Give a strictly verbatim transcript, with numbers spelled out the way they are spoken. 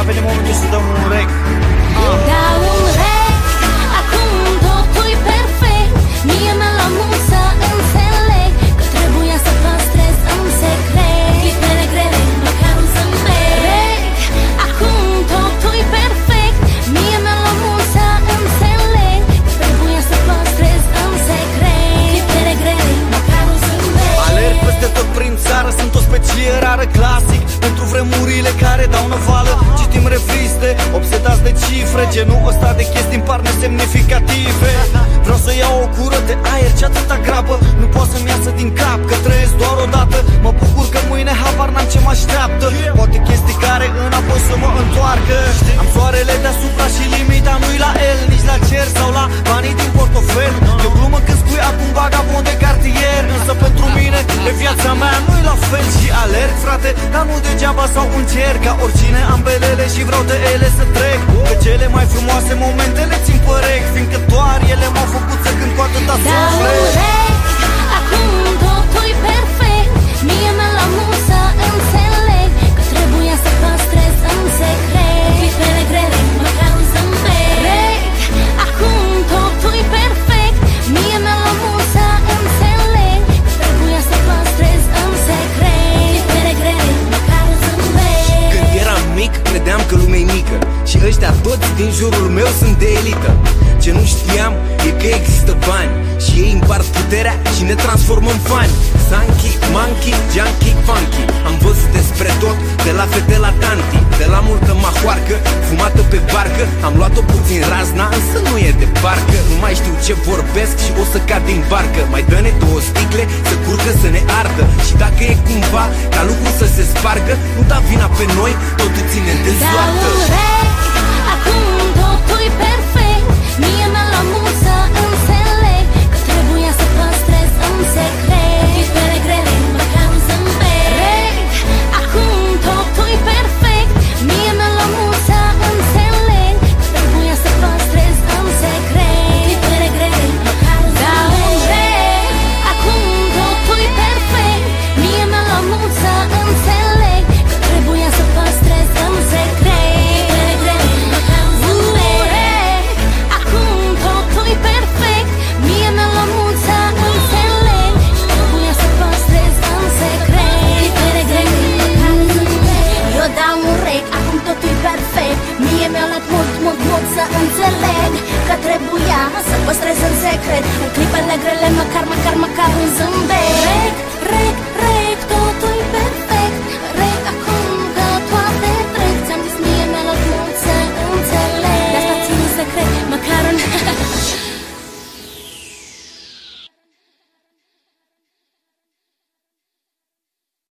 venit momentul să dăm un rec. Dau un rec, acum totul-i perfect. Mie mi-a luat mult să înțeleg că trebuia să păstrez în secret clipele grele, măcar un zâmbet. Rec, acum totul-i perfect. Mie mi-a luat mult să înțeleg că trebuia să păstrez în secret clipele grele, măcar un zâmbet. Alerg peste tot prin țară, sunt o specie rară, clasic pentru vremurile care dau năvală. Citim reviste, obsedați de cifre, genul ăsta de chestii îmi par nesemnificative. Vreau să iau o cură de aer, ce atâta grabă nu pot să-mi iasă din cap, că trăiesc doar o dată. Mă bucur că mâine habar n-am ce mă așteaptă. Poate chestii care înapoi să mă întoarcă. Am soarele deasupra și limita nu-i la el, nici la cer sau la banii din portofel. E o glumă când spui acum vagabond de cartier, însă pentru mine de viața mea nu-i la fel. Și alerg, frate, dar nu degeaba sau încerc. Ca oricine am belele și vreau de ele să trec, că cele mai frumoase momente le țin părec, fiindcă doar ele m-au făcut să cânt cu atâta suflet. Dau un rec, acum totul-i perfect. Mie mi-a luat mult să înțeleg că trebuia să păstrez în secret clipele grele, măcar un zâmbet. Rec, acum totul-i perfect. Mie mi-a luat mult să înțeleg că trebuia să păstrez în secret clipele grele, măcar un zâmbet. Când eram mic, credeam că lumea e mică și ăștia toți din jurul meu sunt de elită. Ce nu știam e că există bani și ei împart puterea și ne transformă în fani. Sanchi, monkey, junkie, funky. Am văzut despre tot, de la fete la tanti, de la multă mahoarcă fumată pe barcă. Am luat-o puțin razna, însă nu e de parcă. Nu mai știu ce vorbesc și o să cad din barcă. Mai dă-ne două sticle să curgă să ne ardă. Și dacă e cumva ca lucru să se spargă, nu da vina pe noi, totul ține de soartă. Dau un rec, acum totul-i perfect. Mie mi-a luat mult să înțeleg că trebuia să păstrez în secret clipele grele, măcar un zâmbet. Rec, acum totul-i perfect. Mie mi-a luat mult să înțeleg că trebuia să păstrez în secret clipele grele, măcar un zâmbet. Dau un rec, acum totul-i perfect. Mie mi-a luat mult să înțeleg că trebuia să păstrez în secret clipele grele, măcar un zâmbet. Acum totul-i perfect. Mie mi-a luat mult să înțeleg că trebuia să păstrez în secret clipele grele, măcar un zâmbet. Eu dau un rec, acum totul-i perfect. Mie mi-a luat mult, mult, mult să înțeleg că trebuia să păstrez în secret în clipele grele, măcar, măcar, măcar un zâmbet. Rec, rec, rec.